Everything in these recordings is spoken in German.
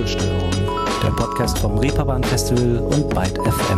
Ruhestörung, der Podcast vom Reeperbahn Festival und Byte FM.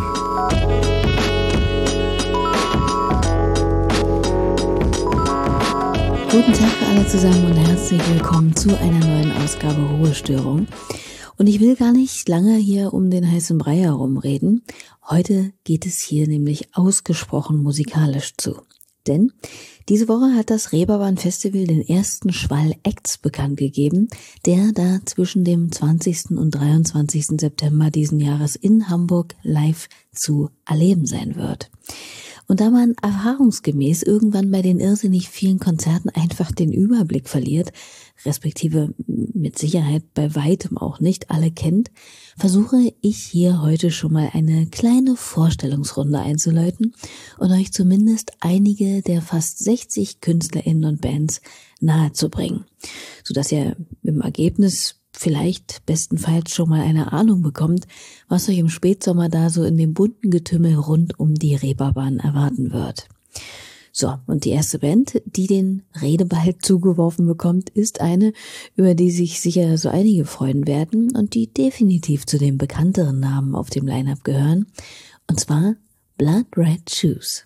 Guten Tag für alle zusammen und herzlich willkommen zu einer neuen Ausgabe Ruhestörung. Und ich will gar nicht lange hier um den heißen Brei herumreden. Heute geht es hier nämlich ausgesprochen musikalisch zu. Denn diese Woche hat das Reeperbahn Festival den ersten Schwall Acts bekannt gegeben, der da zwischen dem 20. und 23. September diesen Jahres in Hamburg live zu erleben sein wird. Und da man erfahrungsgemäß irgendwann bei den irrsinnig vielen Konzerten einfach den Überblick verliert, respektive mit Sicherheit bei weitem auch nicht alle kennt, versuche ich hier heute schon mal eine kleine Vorstellungsrunde einzuläuten und euch zumindest einige der fast 60 KünstlerInnen und Bands nahezubringen, sodass ihr im Ergebnis vielleicht bestenfalls schon mal eine Ahnung bekommt, was euch im Spätsommer da so in dem bunten Getümmel rund um die Reeperbahn erwarten wird. So, und die erste Band, die den Redeball zugeworfen bekommt, ist eine, über die sich sicher so einige freuen werden und die definitiv zu den bekannteren Namen auf dem Line-Up gehören, und zwar Blood Red Shoes.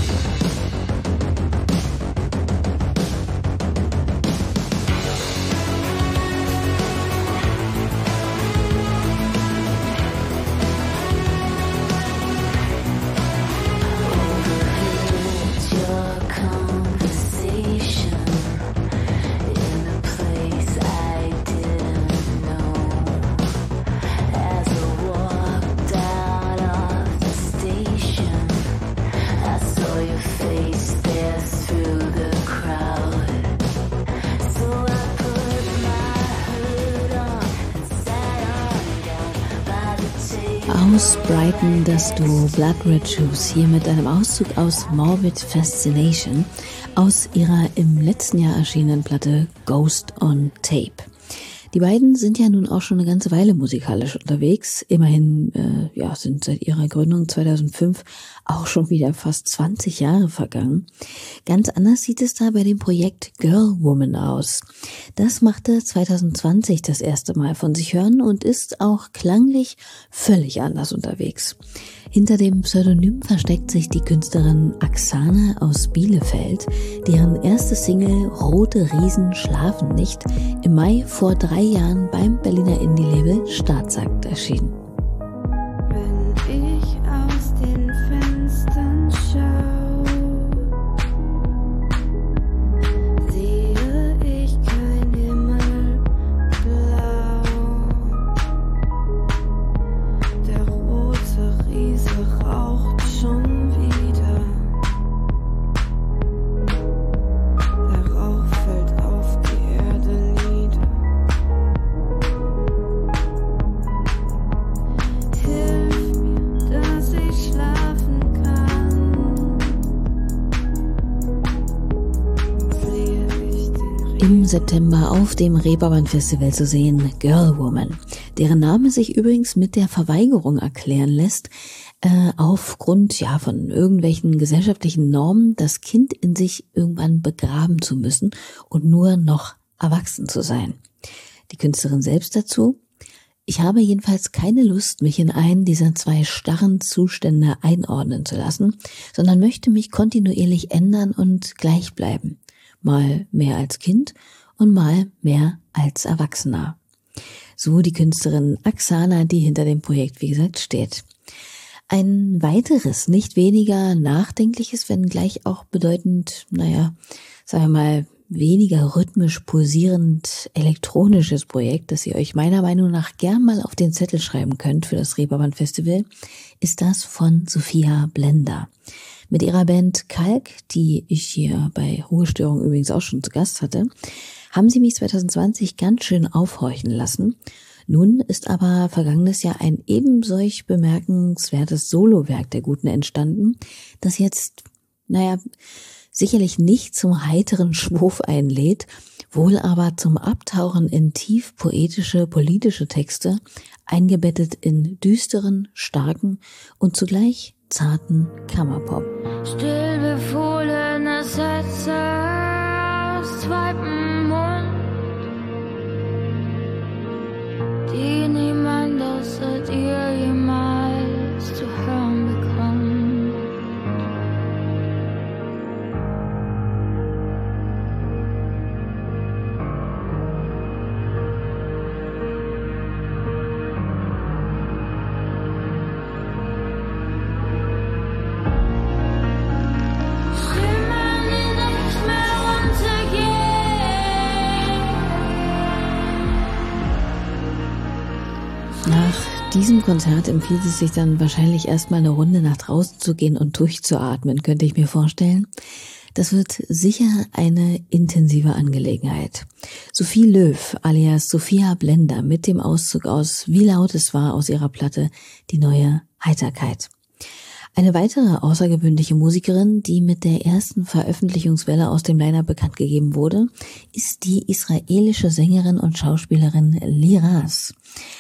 Aus Brighton das Duo Blood Red Shoes hier mit einem Auszug aus Morbid Fascination aus ihrer im letzten Jahr erschienenen Platte Ghost on Tape. Die beiden sind ja nun auch schon eine ganze Weile musikalisch unterwegs. Immerhin sind seit ihrer Gründung 2005 auch schon wieder fast 20 Jahre vergangen. Ganz anders sieht es da bei dem Projekt Girl Woman aus. Das machte 2020 das erste Mal von sich hören und ist auch klanglich völlig anders unterwegs. Hinter dem Pseudonym versteckt sich die Künstlerin Axana aus Bielefeld, deren erste Single Rote Riesen schlafen nicht im Mai vor 3 Jahren beim Berliner Indie-Label Staatsakt erschien. Wenn ich aus den Fenstern schau, sehe ich kein Himmelblau. Der rote Riese raucht schon wieder. Der Rauch fällt auf die Erde nieder. Hilf mir, dass ich schlafen kann. Sehe ich den Im September auf dem Reeperbahn Festival zu sehen Girl Woman, deren Name sich übrigens mit der Verweigerung erklären lässt, aufgrund von irgendwelchen gesellschaftlichen Normen das Kind in sich irgendwann begraben zu müssen und nur noch erwachsen zu sein. Die Künstlerin selbst dazu: Ich habe jedenfalls keine Lust, mich in einen dieser 2 starren Zustände einordnen zu lassen, sondern möchte mich kontinuierlich ändern und gleich bleiben. Mal mehr als Kind und mal mehr als Erwachsener. So die Künstlerin Axana, die hinter dem Projekt, wie gesagt, steht. Ein weiteres, nicht weniger nachdenkliches, wenn gleich auch bedeutend, sagen wir mal, weniger rhythmisch pulsierend elektronisches Projekt, das ihr euch meiner Meinung nach gern mal auf den Zettel schreiben könnt für das Reeperbahn Festival, ist das von Sophia Blender. Mit ihrer Band Kalk, die ich hier bei Ruhestörung übrigens auch schon zu Gast hatte, haben sie mich 2020 ganz schön aufhorchen lassen. Nun ist aber vergangenes Jahr ein ebensolch bemerkenswertes Solowerk der Guten entstanden, das jetzt, sicherlich nicht zum heiteren Schwurf einlädt, wohl aber zum Abtauchen in tief poetische, politische Texte, eingebettet in düsteren, starken und zugleich zarten Kammerpop. stillbefohlene Sätze aus zweiten Mund, die Nach diesem Konzert empfiehlt es sich dann wahrscheinlich erstmal eine Runde nach draußen zu gehen und durchzuatmen, könnte ich mir vorstellen. Das wird sicher eine intensive Angelegenheit. Sophie Löw alias Sophia Blender mit dem Auszug aus Wie laut es war aus ihrer Platte Die neue Heiterkeit. Eine weitere außergewöhnliche Musikerin, die mit der ersten Veröffentlichungswelle aus dem Line-Up bekannt gegeben wurde, ist die israelische Sängerin und Schauspielerin Liraz.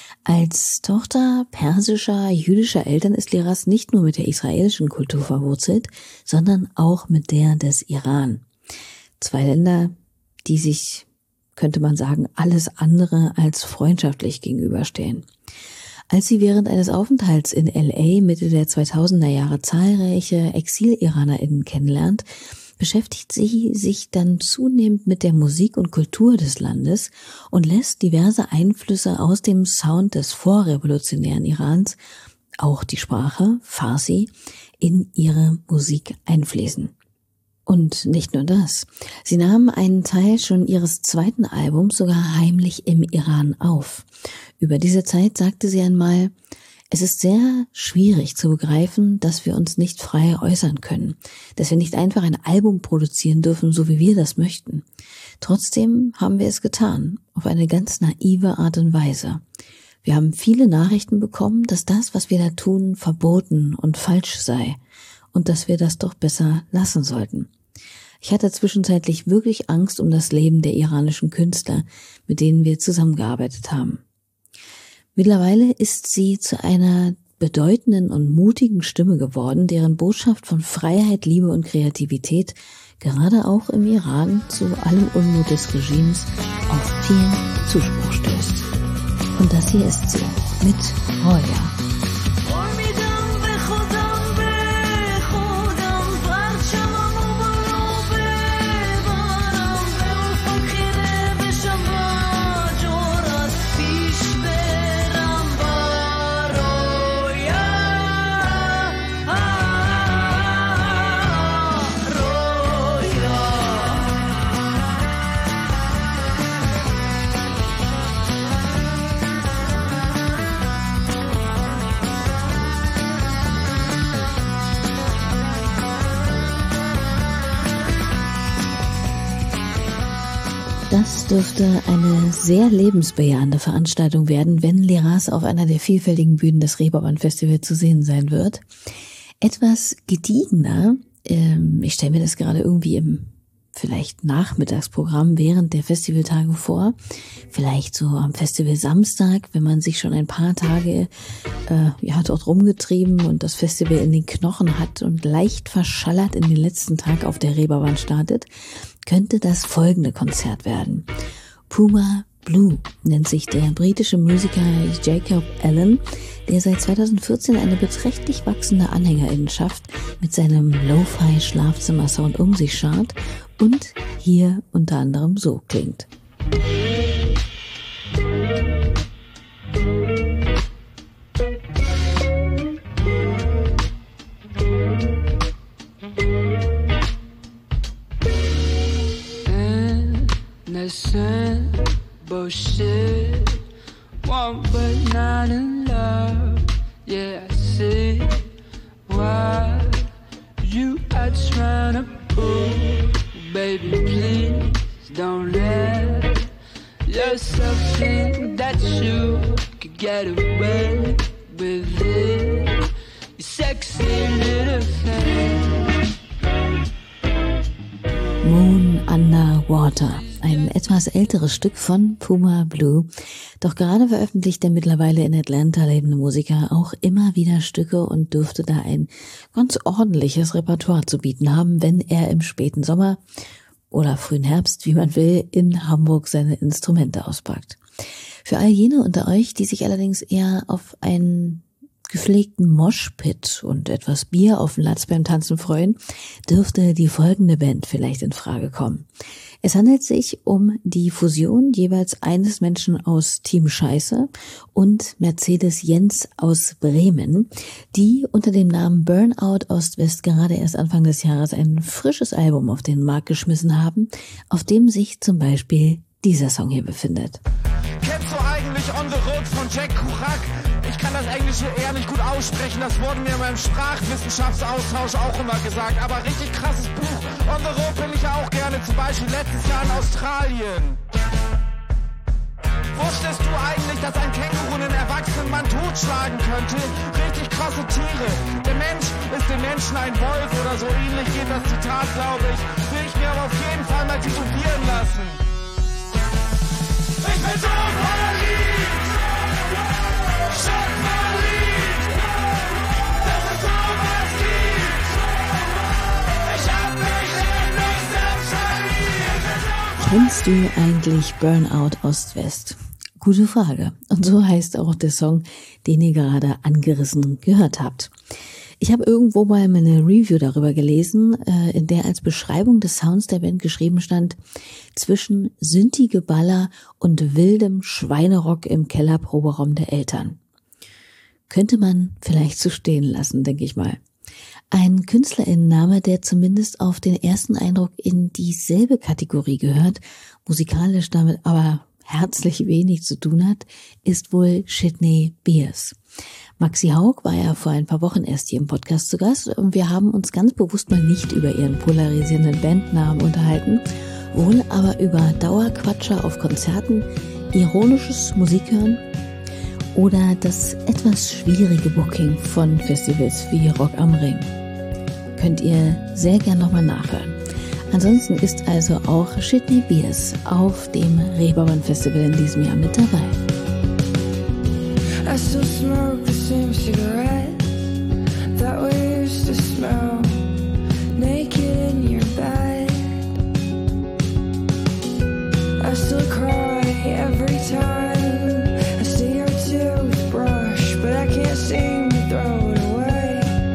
Als Tochter persischer, jüdischer Eltern ist Liraz nicht nur mit der israelischen Kultur verwurzelt, sondern auch mit der des Iran. 2 Länder, die sich, könnte man sagen, alles andere als freundschaftlich gegenüberstehen. Als sie während eines Aufenthalts in LA Mitte der 2000er Jahre zahlreiche Exil-IranerInnen kennenlernt, beschäftigt sie sich dann zunehmend mit der Musik und Kultur des Landes und lässt diverse Einflüsse aus dem Sound des vorrevolutionären Irans, auch die Sprache Farsi, in ihre Musik einfließen. Und nicht nur das. Sie nahm einen Teil schon ihres 2. Albums sogar heimlich im Iran auf. Über diese Zeit sagte sie einmal: Es ist sehr schwierig zu begreifen, dass wir uns nicht frei äußern können, dass wir nicht einfach ein Album produzieren dürfen, so wie wir das möchten. Trotzdem haben wir es getan, auf eine ganz naive Art und Weise. Wir haben viele Nachrichten bekommen, dass das, was wir da tun, verboten und falsch sei und dass wir das doch besser lassen sollten. Ich hatte zwischenzeitlich wirklich Angst um das Leben der iranischen Künstler, mit denen wir zusammengearbeitet haben. Mittlerweile ist sie zu einer bedeutenden und mutigen Stimme geworden, deren Botschaft von Freiheit, Liebe und Kreativität gerade auch im Iran zu allem Unmut des Regimes auf viel Zuspruch stößt. Und das hier ist sie mit Roya. Das dürfte eine sehr lebensbejahende Veranstaltung werden, wenn Liraz auf einer der vielfältigen Bühnen des Reeperbahn Festivals zu sehen sein wird. Etwas gediegener, ich stelle mir das gerade irgendwie im vielleicht Nachmittagsprogramm während der Festivaltage vor, vielleicht so am Festival Samstag, wenn man sich schon ein paar Tage dort rumgetrieben und das Festival in den Knochen hat und leicht verschallert in den letzten Tag auf der Reeperbahn startet, könnte das folgende Konzert werden. Puma Blue nennt sich der britische Musiker Jacob Allen, der seit 2014 eine beträchtlich wachsende Anhängerinnenschaft mit seinem Lo-Fi-Schlafzimmer-Sound um sich schart und hier unter anderem so klingt. Bullshit, want but not in love. Yeah, I see why you are trying to pull. Baby, please don't let yourself think that you could get away with it. You sexy little thing. Moon Under Water, ein etwas älteres Stück von Puma Blue. Doch gerade veröffentlicht der mittlerweile in Atlanta lebende Musiker auch immer wieder Stücke und dürfte da ein ganz ordentliches Repertoire zu bieten haben, wenn er im späten Sommer oder frühen Herbst, wie man will, in Hamburg seine Instrumente auspackt. Für all jene unter euch, die sich allerdings eher auf einen gepflegten Moshpit und etwas Bier auf den Latz beim Tanzen freuen, dürfte die folgende Band vielleicht in Frage kommen. Es handelt sich um die Fusion jeweils eines Menschen aus Team Scheiße und Mercedes Jens aus Bremen, die unter dem Namen Burnout Ost-West gerade erst Anfang des Jahres ein frisches Album auf den Markt geschmissen haben, auf dem sich zum Beispiel dieser Song hier befindet. Kennst du eigentlich eigentlich On the Road von Jack Kerouac. Ich kann das Englische eher nicht gut aussprechen, das wurde mir in meinem Sprachwissenschaftsaustausch auch immer gesagt. Aber richtig krasses Buch. On the Road bin ich ja auch gerne, zum Beispiel letztes Jahr in Australien. Wusstest du eigentlich, dass ein Känguru einen erwachsenen Mann totschlagen könnte? Richtig krasse Tiere. Der Mensch ist dem Menschen ein Wolf oder so ähnlich geht das Zitat, glaube ich. Will ich mir aber auf jeden Fall mal tätowieren lassen. Ich bin so verliebt, schon verliebt, dass es sowas gibt. Ich hab mich in mich selbst verliebt. Kennst du eigentlich Burnout Ost-West? Gute Frage. Und so heißt auch der Song, den ihr gerade angerissen gehört habt. Ich habe irgendwo mal eine Review darüber gelesen, in der als Beschreibung des Sounds der Band geschrieben stand: zwischen Synthi-Geballer und wildem Schweinerock im Kellerproberaum der Eltern. Könnte man vielleicht so stehen lassen, denke ich mal. Ein KünstlerInnenname, der zumindest auf den ersten Eindruck in dieselbe Kategorie gehört, musikalisch damit aber herzlich wenig zu tun hat, ist wohl Sydney Beers. Maxi Haug war ja vor ein paar Wochen erst hier im Podcast zu Gast und wir haben uns ganz bewusst mal nicht über ihren polarisierenden Bandnamen unterhalten, wohl aber über Dauerquatscher auf Konzerten, ironisches Musikhören oder das etwas schwierige Booking von Festivals wie Rock am Ring. Könnt ihr sehr gern nochmal nachhören. Ansonsten ist also auch Sydney Beers auf dem Reeperbahn Festival in diesem Jahr mit dabei. I still smoke the same cigarettes that we used to smell, naked in your bed. I still cry every time I see your toothbrush, but I can't seem to throw it away.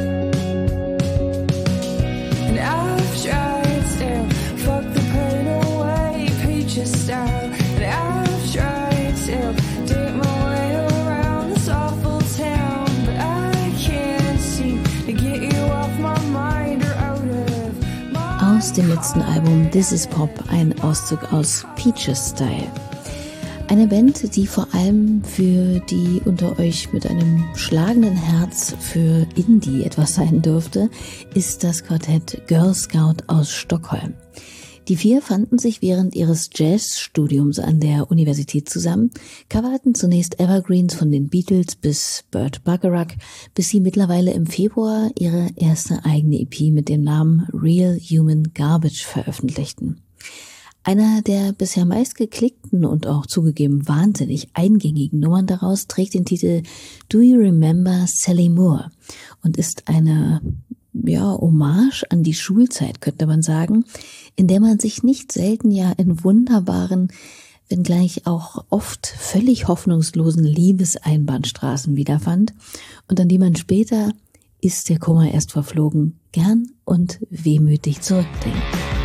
And I've tried to fuck the pain away, Peaches style. And I've tried to date my way around this awful town, but I can't seem to get you off my mind or out of my. Aus dem letzten Album This Is Pop ein Auszug aus Peaches Style. Eine Band, die vor allem für die unter euch mit einem schlagenden Herz für Indie etwas sein dürfte, ist das Quartett Girl Scout aus Stockholm. Die vier fanden sich während ihres Jazzstudiums an der Universität zusammen, coverten zunächst Evergreens von den Beatles bis Burt Bacharach, bis sie mittlerweile im Februar ihre erste eigene EP mit dem Namen Real Human Garbage veröffentlichten. Einer der bisher meistgeklickten und auch zugegeben wahnsinnig eingängigen Nummern daraus trägt den Titel Do You Remember Sally Moore und ist eine Hommage an die Schulzeit, könnte man sagen, in der man sich nicht selten ja in wunderbaren, wenngleich auch oft völlig hoffnungslosen Liebeseinbahnstraßen wiederfand und an die man später, ist der Kummer erst verflogen, gern und wehmütig zurückdenkt.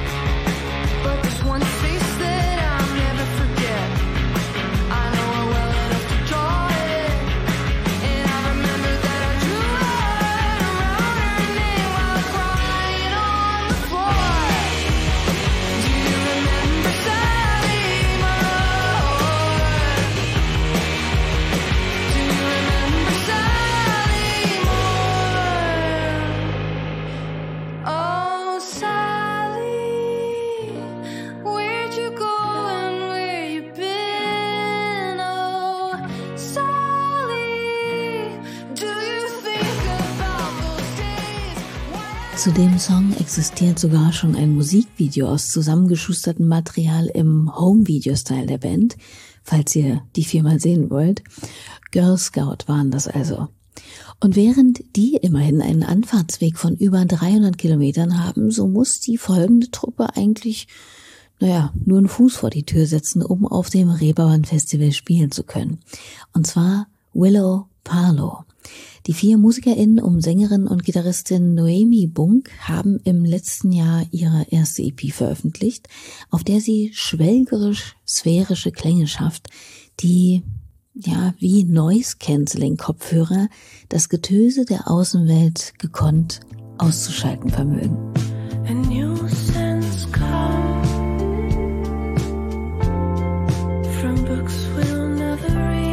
Zu dem Song existiert sogar schon ein Musikvideo aus zusammengeschustertem Material im Home-Video-Style der Band, falls ihr die vier mal sehen wollt. Girl Scout waren das also. Und während die immerhin einen Anfahrtsweg von über 300 Kilometern haben, so muss die folgende Truppe eigentlich, nur einen Fuß vor die Tür setzen, um auf dem Reeperbahn Festival spielen zu können. Und zwar Willow Parlow. Die vier MusikerInnen um Sängerin und Gitarristin Noemi Bunk haben im letzten Jahr ihre erste EP veröffentlicht, auf der sie schwelgerisch-sphärische Klänge schafft, die wie Noise-Canceling-Kopfhörer das Getöse der Außenwelt gekonnt auszuschalten vermögen. A new sense come from books we'll never read.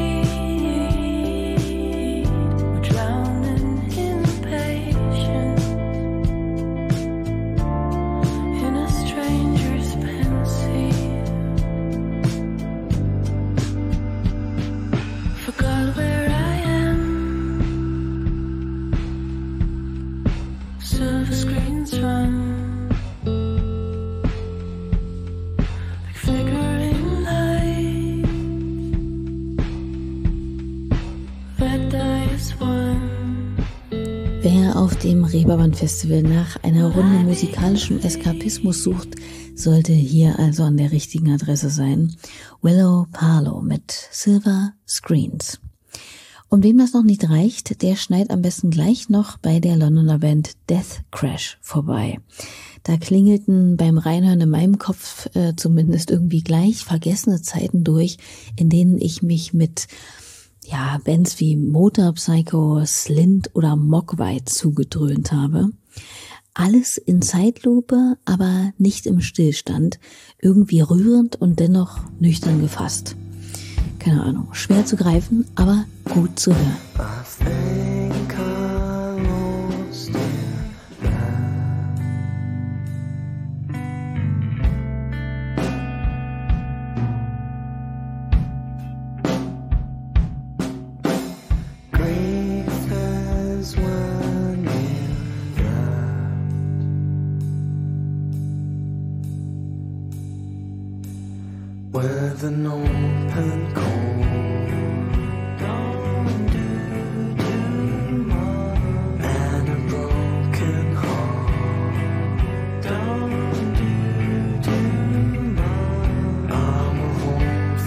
dem Reeperbahn Festival nach einer Runde musikalischen Eskapismus sucht, sollte hier also an der richtigen Adresse sein. Willow Palo mit Silver Screens. Und wem das noch nicht reicht, der schneit am besten gleich noch bei der Londoner Band Death Crash vorbei. Da klingelten beim Reinhören in meinem Kopf zumindest irgendwie gleich vergessene Zeiten durch, in denen ich mich mit Bands wie Motor Psycho, Slint oder Mogwai zugedröhnt habe. Alles in Zeitlupe, aber nicht im Stillstand, irgendwie rührend und dennoch nüchtern gefasst. Keine Ahnung, schwer zu greifen, aber gut zu hören. With an open cold, and a broken heart, I'm a home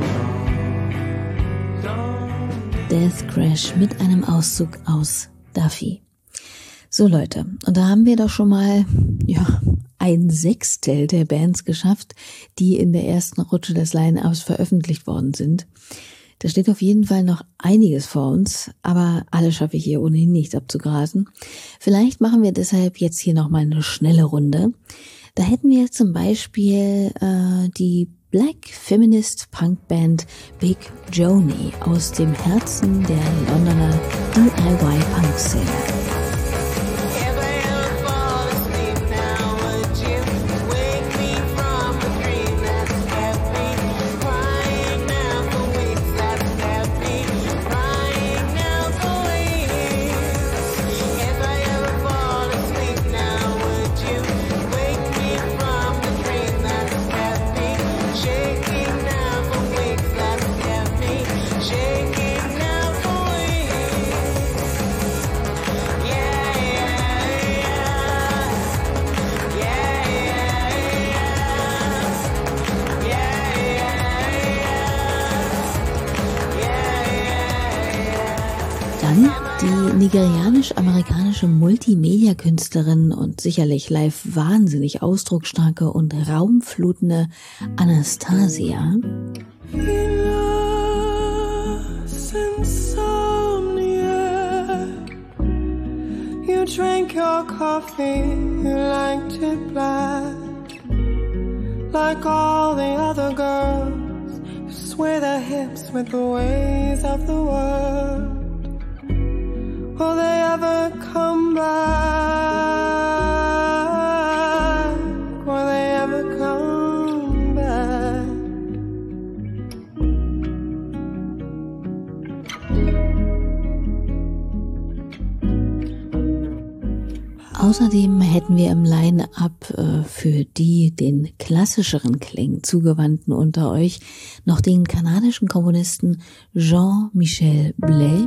for Death Crash mit einem Auszug aus Duffy. So Leute, und da haben wir doch schon mal, ein Sechstel der Bands geschafft, die in der ersten Rutsche des Line-Ups veröffentlicht worden sind. Da steht auf jeden Fall noch einiges vor uns, aber alle schaffe ich hier ohnehin nicht abzugrasen. Vielleicht machen wir deshalb jetzt hier nochmal eine schnelle Runde. Da hätten wir zum Beispiel die Black Feminist Punk Band Big Joni aus dem Herzen der Londoner DIY Punk Szene. Die nigerianisch-amerikanische Multimedia-Künstlerin und sicherlich live wahnsinnig ausdrucksstarke und raumflutende Anastasia. You drank your coffee, you liked it black, like all the other girls who sway their hips with the ways of the world. Will they ever come back? Will they ever come back? Außerdem hätten wir im Line-Up für die den klassischeren Klängen zugewandten unter euch noch den kanadischen Komponisten Jean-Michel Blais,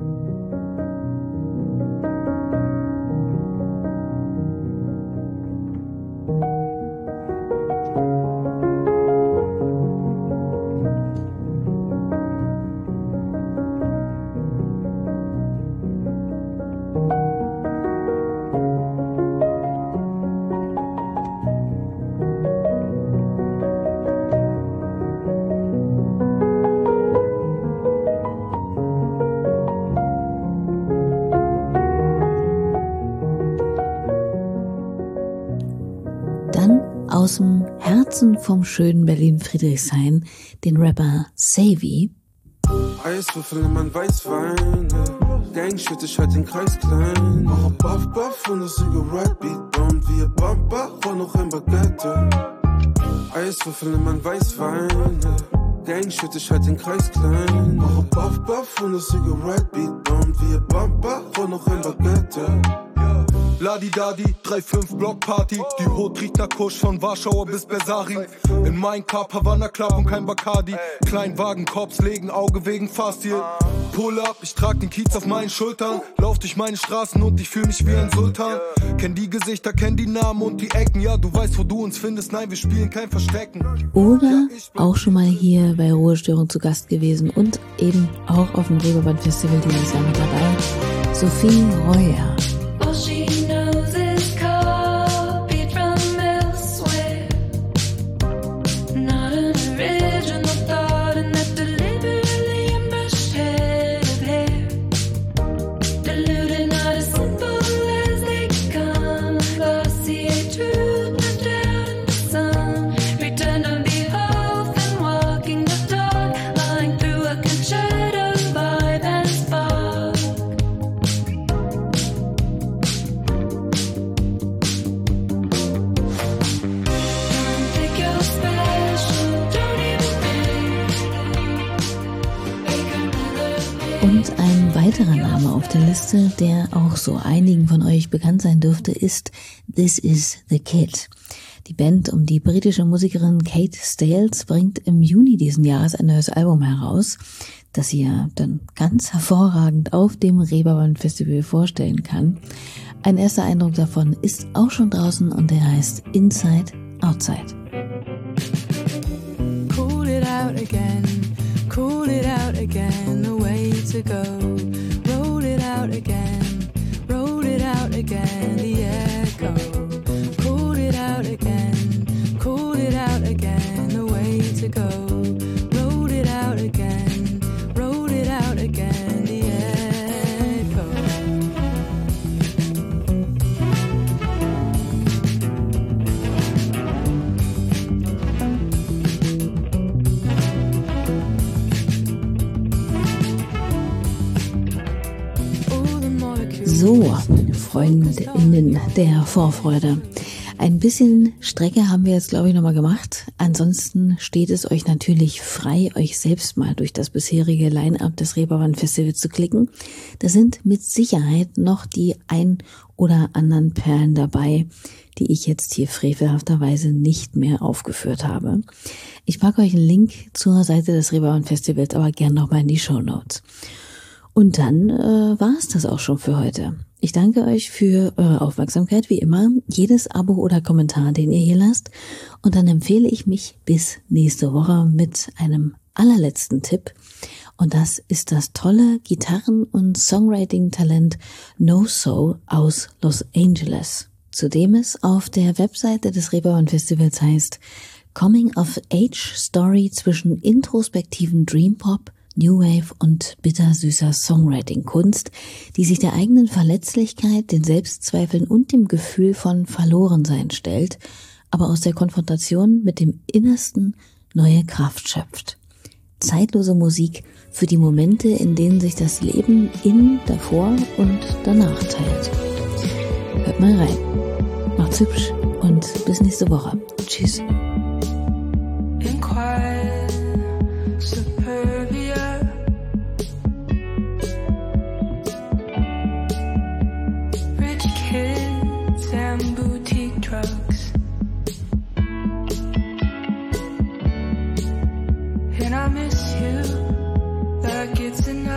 aus dem Herzen vom schönen Berlin-Friedrichshain den Rapper Savvy. Eiswürfel in mein Weißwein, Gang shit, ich halt den Kreis klein. Mache Buff Buff und das Cigarette-Beat und wir Bamba, roll noch ein Baguette. Eiswürfel in mein Weißwein, Gang shit, ich halt den Kreis klein. Mache Buff Buff und das Cigarette-Beat und wir Bamba, roll noch ein Baguette. Ladidadi, 3-5 Blockparty. Die Hut riecht nach Kusch von Warschauer bis Bersari. In mein Cup, Havana Club und kein Bacardi. Kleinwagen, Cops legen Auge wegen Fahrstil. Pull up, ich trag den Kiez auf meinen Schultern. Lauf durch meine Straßen und ich fühl mich wie ein Sultan. Kenn die Gesichter, kenn die Namen und die Ecken. Ja, du weißt, wo du uns findest. Nein, wir spielen kein Verstecken. Oder auch schon mal hier bei Ruhestörung zu Gast gewesen und eben auch auf dem Reeperbahn Festival dieses Jahr mit dabei. Sophie Royer. All she knows is copied from elsewhere. Not an original thought, and that deliberately brushed head of hair. Deluded, not as simple as they come. Glossy truth, no doubt in the sun. Return to behold and walking the dog, lying through a concerto vibe and spark. Und ein weiterer Name auf der Liste, der auch so einigen von euch bekannt sein dürfte, ist This Is The Kid. Die Band um die britische Musikerin Kate Stales bringt im Juni diesen Jahres ein neues Album heraus, das sie ja dann ganz hervorragend auf dem Reeperbahn Festival vorstellen kann. Ein erster Eindruck davon ist auch schon draußen und der heißt Inside Outside. Cool it out again, cool it out again, the way to go. Roll it out again, the echo. Cool it out again, the way to go. Roll it out again, the echo. So, FreundInnen der Vorfreude. Ein bisschen Strecke haben wir jetzt, glaube ich, nochmal gemacht. Ansonsten steht es euch natürlich frei, euch selbst mal durch das bisherige Line-Up des Reeperbahn Festivals zu klicken. Da sind mit Sicherheit noch die ein oder anderen Perlen dabei, die ich jetzt hier frevelhafterweise nicht mehr aufgeführt habe. Ich packe euch einen Link zur Seite des Reeperbahn Festivals aber gern nochmal in die Shownotes. Und dann war es das auch schon für heute. Ich danke euch für eure Aufmerksamkeit, wie immer. Jedes Abo oder Kommentar, den ihr hier lasst. Und dann empfehle ich mich bis nächste Woche mit einem allerletzten Tipp. Und das ist das tolle Gitarren- und Songwriting-Talent No Soul aus Los Angeles, zu dem es auf der Webseite des Reeperbahn Festivals heißt Coming-of-Age-Story zwischen introspektiven Dream-Pop, New Wave und bittersüßer Songwriting-Kunst, die sich der eigenen Verletzlichkeit, den Selbstzweifeln und dem Gefühl von Verlorensein stellt, aber aus der Konfrontation mit dem Innersten neue Kraft schöpft. Zeitlose Musik für die Momente, in denen sich das Leben in, davor und danach teilt. Hört mal rein. Macht's hübsch und bis nächste Woche. Tschüss. In quiet suburbia, rich kids and boutique drugs, and I miss you like it's an